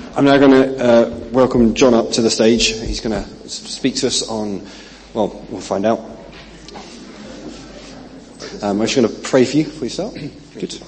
I'm now going to welcome John up to the stage. He's going to speak to us on, well, we'll find out. I'm just going to pray for you before we start. Good.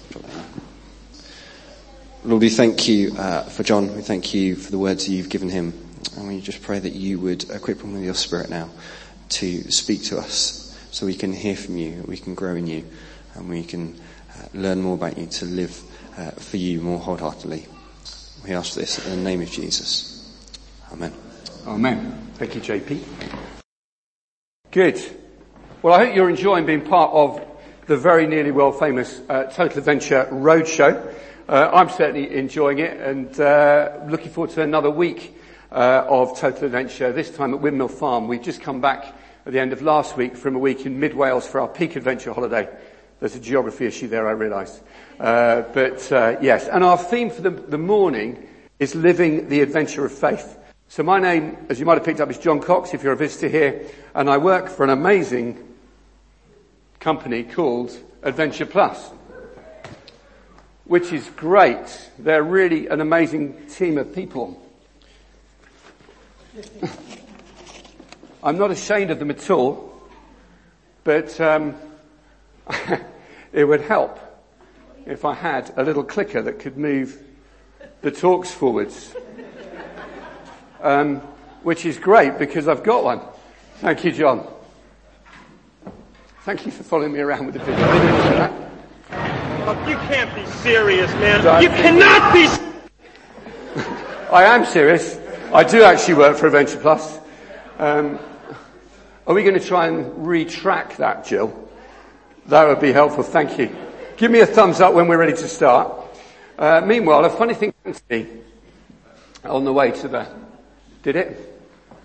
Lord, we thank you for John. We thank you for the words you've given him. And we just pray that you would equip him with your spirit now to speak to us so we can hear from you, we can grow in you, and we can learn more about you to live for you more wholeheartedly. We ask this in the name of Jesus. Amen. Amen. Thank you, JP. Good. Well, I hope you're enjoying being part of the very nearly world famous Total Adventure Roadshow. I'm certainly enjoying it and looking forward to another week of Total Adventure, this time at Windmill Farm. We've just come back at the end of last week from a week in Mid Wales for our peak adventure holiday. There's a geography issue there, I realise. Yes, and our theme for the morning is living the adventure of faith. So my name, as you might have picked up, is John Cox, if you're a visitor here, and I work for an amazing company called Adventure Plus, which is great. They're really an amazing team of people. I'm not ashamed of them at all, but it would help if I had a little clicker that could move the talks forwards. Which is great because I've got one. Thank you, John. Thank you for following me around with the video. You can't be serious, man. You cannot be. I am serious. I do actually work for Adventure Plus. Are we going to try and retrack that, Jill? That would be helpful. Thank you. Give me a thumbs up when we're ready to start. Meanwhile, a funny thing happened to me on the way to the... Did it?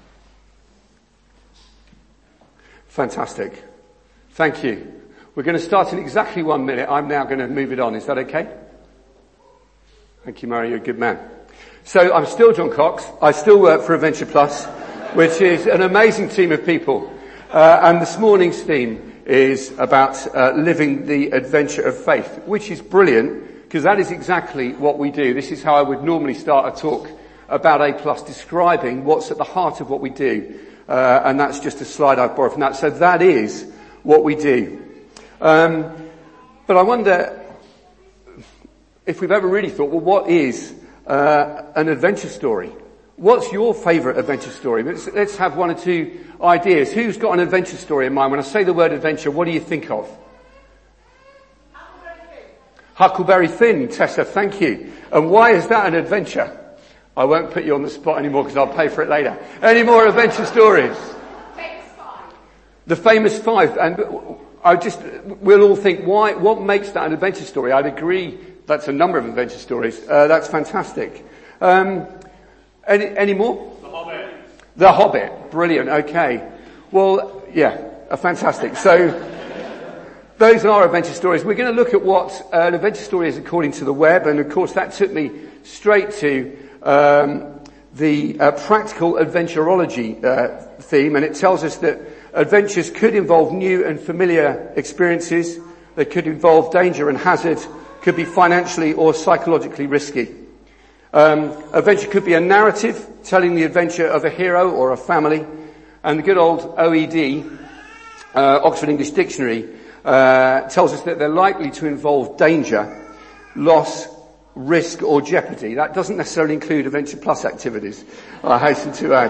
Fantastic. Thank you. We're going to start in exactly 1 minute. I'm now going to move it on. Is that okay? Thank you, Mary. You're a good man. So I'm still John Cox. I still work for Adventure Plus, which is an amazing team of people. And this morning's theme is about living the adventure of faith, which is brilliant because that is exactly what we do. This is how I would normally start a talk about A+, describing what's at the heart of what we do. And that's just a slide I've borrowed from that. So that is what we do. But I wonder if we've ever really thought, well, what is an adventure story? What's your favourite adventure story? Let's have one or two ideas. Who's got an adventure story in mind? When I say the word adventure, what do you think of? Huckleberry Finn, Tessa, thank you. And why is that an adventure? I won't put you on the spot anymore because I'll pay for it later. Any more adventure stories? Famous Five. The Famous Five. And we'll all think, why? What makes that an adventure story? I'd agree that's a number of adventure stories. That's fantastic. Any more? The Hobbit. The Hobbit. Brilliant. Okay. Well, yeah, fantastic. So, those are adventure stories. We're going to look at what an adventure story is according to the web, and of course that took me straight to the practical adventurology theme, and it tells us that adventures could involve new and familiar experiences. They could involve danger and hazard, could be financially or psychologically risky. Adventure could be a narrative telling the adventure of a hero or a family, and the good old OED, Oxford English Dictionary, tells us that they're likely to involve danger, loss, risk or jeopardy. That doesn't necessarily include Adventure Plus activities, I hasten to add.